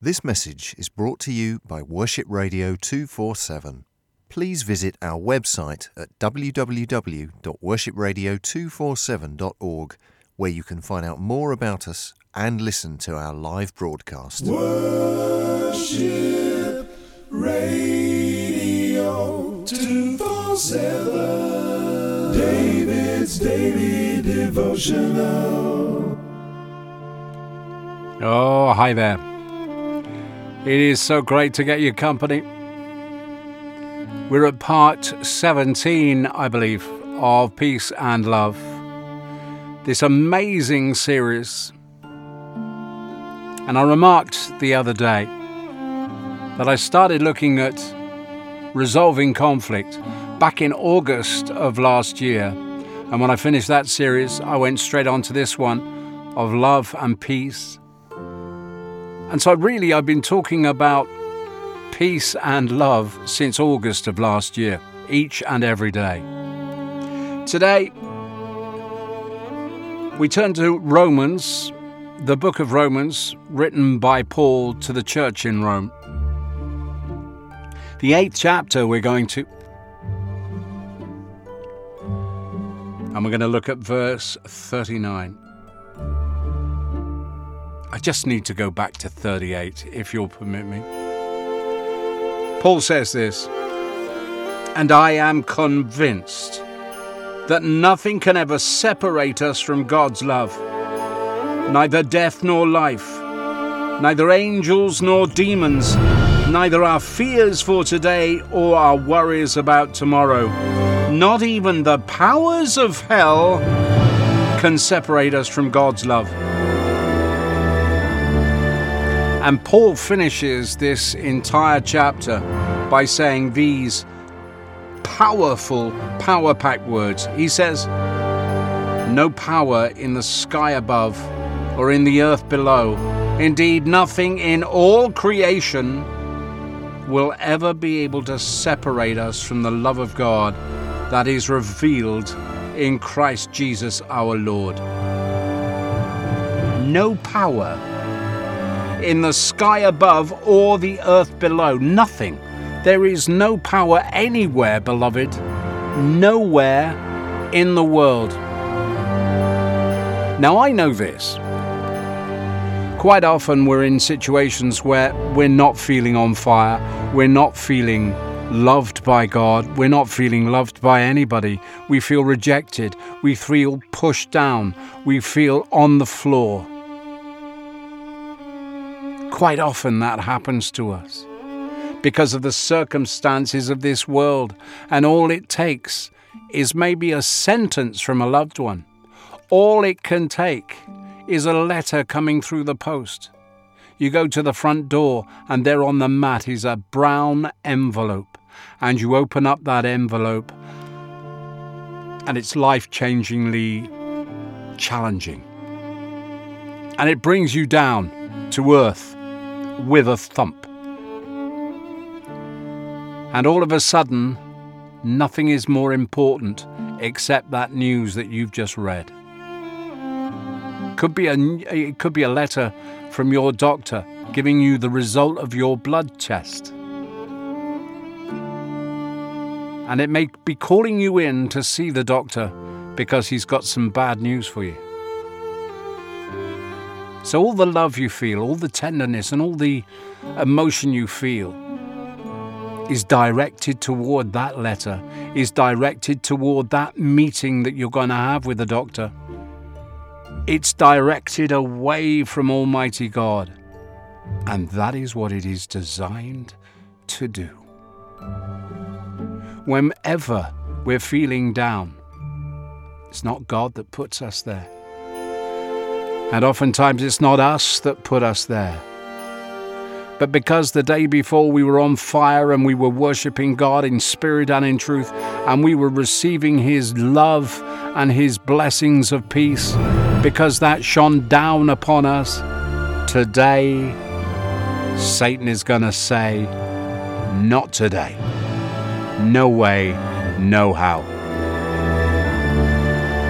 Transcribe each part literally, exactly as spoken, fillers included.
This message is brought to you by Worship Radio two forty-seven. Please visit our website at w w w dot worship radio two forty-seven dot org, where you can find out more about us and listen to our live broadcast. Worship Radio two forty-seven, David's Daily Devotional. Oh, hi there. It is so great to get your company. We're at part seventeen, I believe, of Peace and Love. This amazing series. And I remarked the other day that I started looking at resolving conflict back in August of last year. And when I finished that series, I went straight on to this one of love and peace. And so really I've been talking about peace and love since August of last year, each and every day. Today, we turn to Romans, the book of Romans, written by Paul to the church in Rome. The eighth chapter we're going to. And we're going to look at verse thirty-nine. I just need to go back to thirty-eight, if you'll permit me. Paul says this, "And I am convinced that nothing can ever separate us from God's love, neither death nor life, neither angels nor demons, neither our fears for today or our worries about tomorrow. Not even the powers of hell can separate us from God's love." And Paul finishes this entire chapter by saying these powerful, power-packed words. He says, "No power in the sky above or in the earth below, indeed nothing in all creation will ever be able to separate us from the love of God that is revealed in Christ Jesus our Lord." No power in the sky above or the earth below. Nothing. There is no power anywhere, beloved. Nowhere in the world. Now I know this. Quite often we're in situations where we're not feeling on fire. We're not feeling loved by God. We're not feeling loved by anybody. We feel rejected. We feel pushed down. We feel on the floor. Quite often that happens to us because of the circumstances of this world, and all it takes is maybe a sentence from a loved one. All it can take is a letter coming through the post. You go to the front door and there on the mat is a brown envelope, and you open up that envelope and it's life-changingly challenging. And it brings you down to earth with a thump. And all of a sudden, nothing is more important except that news that you've just read. Could be a, it could be a letter from your doctor giving you the result of your blood test. And it may be calling you in to see the doctor because he's got some bad news for you. So all the love you feel, all the tenderness and all the emotion you feel is directed toward that letter, is directed toward that meeting that you're going to have with the doctor. It's directed away from Almighty God. And that is what it is designed to do. Whenever we're feeling down, it's not God that puts us there. And oftentimes it's not us that put us there. But because the day before we were on fire and we were worshiping God in spirit and in truth, and we were receiving His love and His blessings of peace, because that shone down upon us, today Satan is going to say, not today. No way, no how.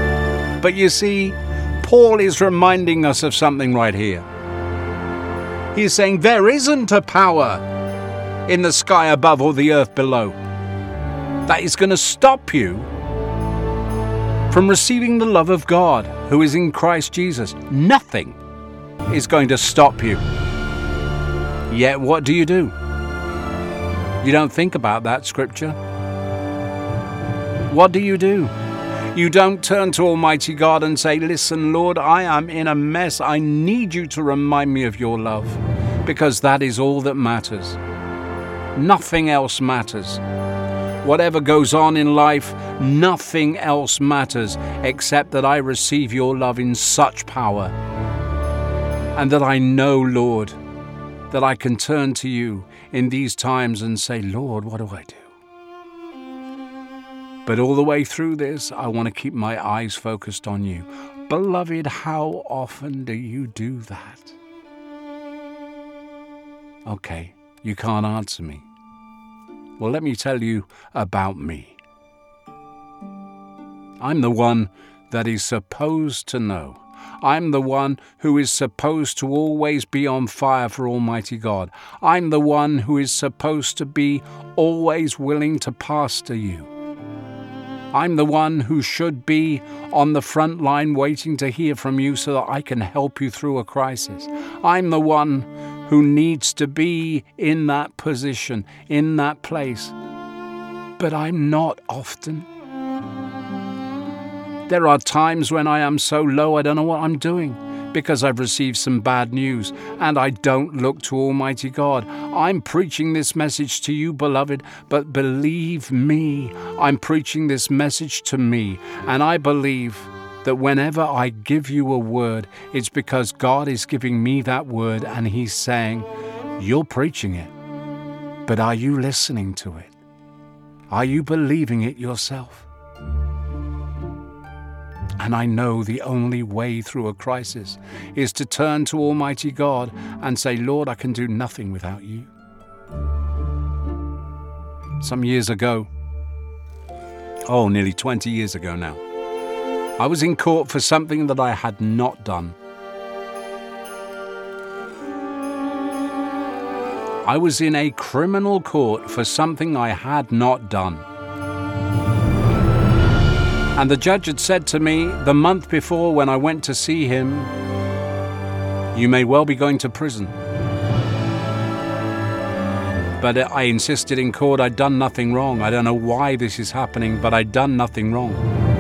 But you see, Paul is reminding us of something right here. He's saying there isn't a power in the sky above or the earth below that is going to stop you from receiving the love of God who is in Christ Jesus. Nothing is going to stop you. Yet what do you do? You don't think about that scripture. What do you do? You don't turn to Almighty God and say, listen, Lord, I am in a mess. I need you to remind me of your love, because that is all that matters. Nothing else matters. Whatever goes on in life, nothing else matters except that I receive your love in such power, and that I know, Lord, that I can turn to you in these times and say, Lord, what do I do? But all the way through this, I want to keep my eyes focused on you. Beloved, how often do you do that? Okay, you can't answer me. Well, let me tell you about me. I'm the one that is supposed to know. I'm the one who is supposed to always be on fire for Almighty God. I'm the one who is supposed to be always willing to pastor you. I'm the one who should be on the front line waiting to hear from you so that I can help you through a crisis. I'm the one who needs to be in that position, in that place. But I'm not often. There are times when I am so low I don't know what I'm doing, because I've received some bad news and I don't look to Almighty God. I'm preaching this message to you, beloved, but believe me, I'm preaching this message to me, and I believe that whenever I give you a word, it's because God is giving me that word and He's saying, you're preaching it, but are you listening to it? Are you believing it yourself? And I know the only way through a crisis is to turn to Almighty God and say, Lord, I can do nothing without you. Some years ago, oh, nearly twenty years ago now, I was in court for something that I had not done. I was in a criminal court for something I had not done. And the judge had said to me the month before when I went to see him, you may well be going to prison. But I insisted in court I'd done nothing wrong. I don't know why this is happening, but I'd done nothing wrong.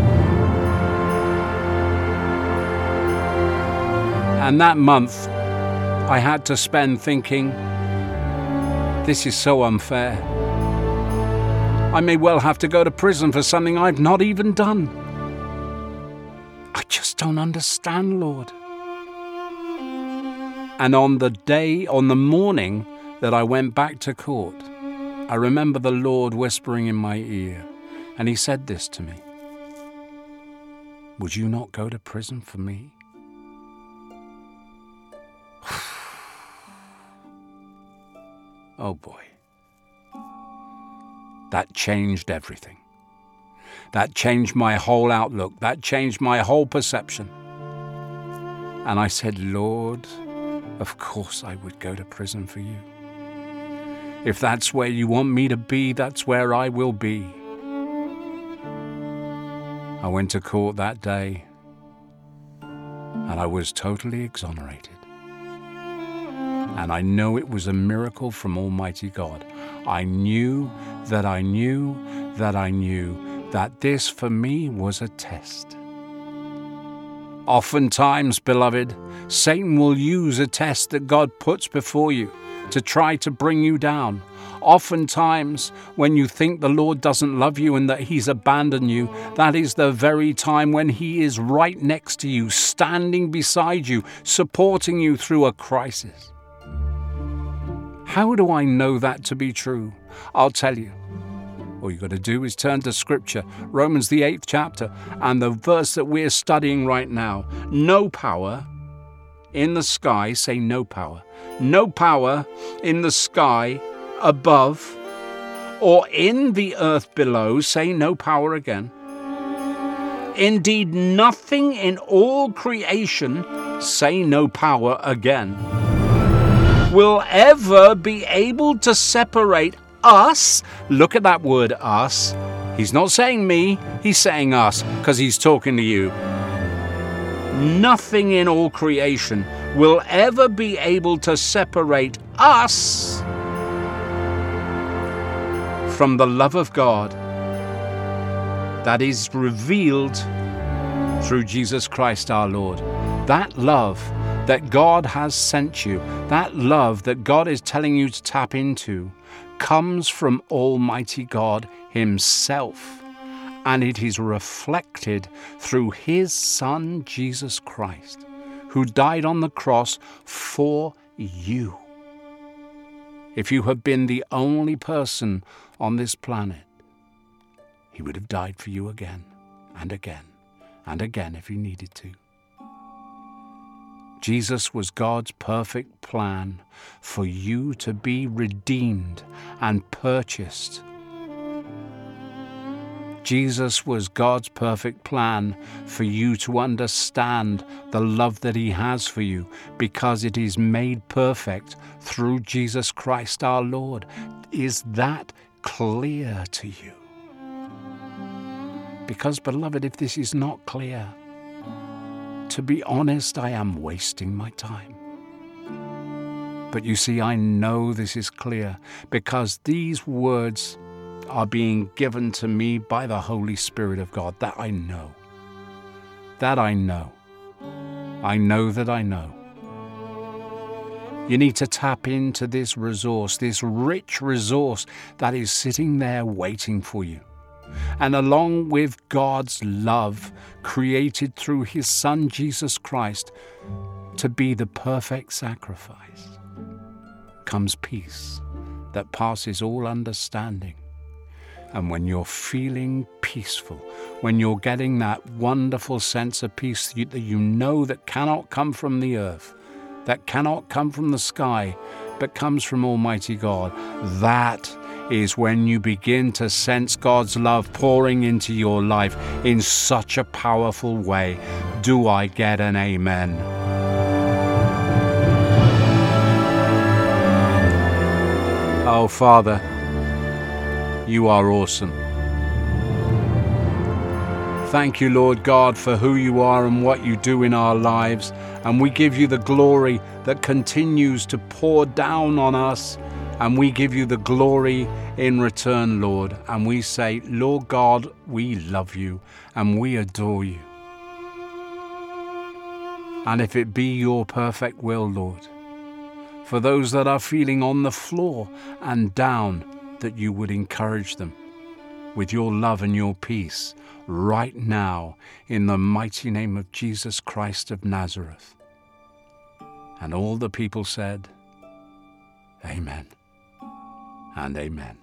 And that month, I had to spend thinking, this is so unfair. I may well have to go to prison for something I've not even done. I just don't understand, Lord. And on the day, on the morning that I went back to court, I remember the Lord whispering in my ear, and He said this to me. Would you not go to prison for me? Oh boy. That changed everything. That changed my whole outlook. That changed my whole perception. And I said, Lord, of course I would go to prison for you. If that's where you want me to be, that's where I will be. I went to court that day, and I was totally exonerated. And I know it was a miracle from Almighty God. I knew that I knew that I knew that this for me was a test. Oftentimes, beloved, Satan will use a test that God puts before you to try to bring you down. Oftentimes, when you think the Lord doesn't love you and that He's abandoned you, that is the very time when He is right next to you, standing beside you, supporting you through a crisis. How do I know that to be true? I'll tell you. All you've got to do is turn to Scripture, Romans the eighth chapter, and the verse that we're studying right now. No power in the sky, say no power. No power in the sky above or in the earth below, say no power again. Indeed, nothing in all creation, say no power again, will ever be able to separate us. Look at that word, us. He's not saying me, he's saying us, because he's talking to you. Nothing in all creation will ever be able to separate us from the love of God that is revealed through Jesus Christ our Lord. That love that God has sent you, that love that God is telling you to tap into, comes from Almighty God Himself, and it is reflected through His Son, Jesus Christ, who died on the cross for you. If you have been the only person on this planet, He would have died for you again and again and again if He needed to. Jesus was God's perfect plan for you to be redeemed and purchased. Jesus was God's perfect plan for you to understand the love that He has for you, because it is made perfect through Jesus Christ our Lord. Is that clear to you? Because, beloved, if this is not clear, to be honest, I am wasting my time. But you see, I know this is clear because these words are being given to me by the Holy Spirit of God. That I know. That I know. I know that I know. You need to tap into this resource, this rich resource that is sitting there waiting for you. And along with God's love created through His Son Jesus Christ to be the perfect sacrifice, comes peace that passes all understanding. And when you're feeling peaceful, when you're getting that wonderful sense of peace that you know that cannot come from the earth, that cannot come from the sky, but comes from Almighty God, that is when you begin to sense God's love pouring into your life in such a powerful way. Do I get an amen? Oh, Father, You are awesome. Thank You, Lord God, for who You are and what You do in our lives. And we give You the glory that continues to pour down on us. And we give You the glory in return, Lord. And we say, Lord God, we love You and we adore You. And if it be Your perfect will, Lord, for those that are feeling on the floor and down, that You would encourage them with Your love and Your peace right now in the mighty name of Jesus Christ of Nazareth. And all the people said, Amen and amen.